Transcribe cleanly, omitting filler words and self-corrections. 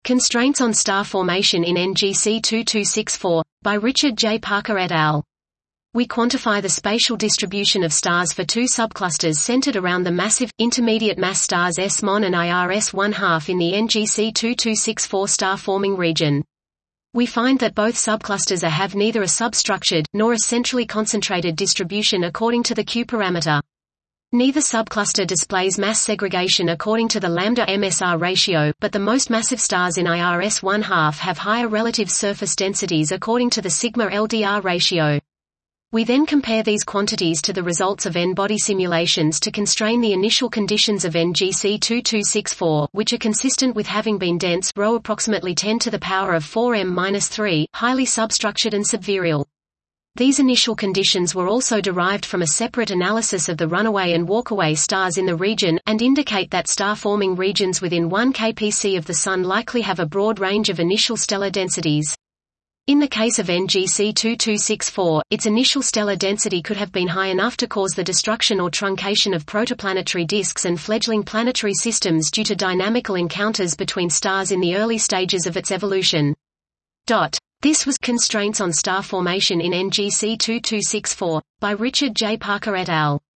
Constraints on Star Formation in NGC 2264, by Richard J. Parker et al. We quantify the spatial distribution of stars for two subclusters centered around the massive, intermediate mass stars S-Mon and IRS-1/2 in the NGC 2264 star-forming region. We find that both subclusters have neither a substructured, nor a centrally concentrated distribution according to the Q parameter. Neither subcluster displays mass segregation according to the lambda-MSR ratio, but the most massive stars in IRS-1/2 have higher relative surface densities according to the sigma-LDR ratio. We then compare these quantities to the results of N-body simulations to constrain the initial conditions of NGC 2264, which are consistent with having been dense ρ approximately 10 to the power of 4m-3, highly substructured and subvirial. These initial conditions were also derived from a separate analysis of the runaway and walkaway stars in the region, and indicate that star-forming regions within 1 kpc of the Sun likely have a broad range of initial stellar densities. In the case of NGC 2264, its initial stellar density could have been high enough to cause the destruction or truncation of protoplanetary disks and fledgling planetary systems due to dynamical encounters between stars in the early stages of its evolution. This was Constraints on Star Formation in NGC 2264, by Richard J. Parker et al.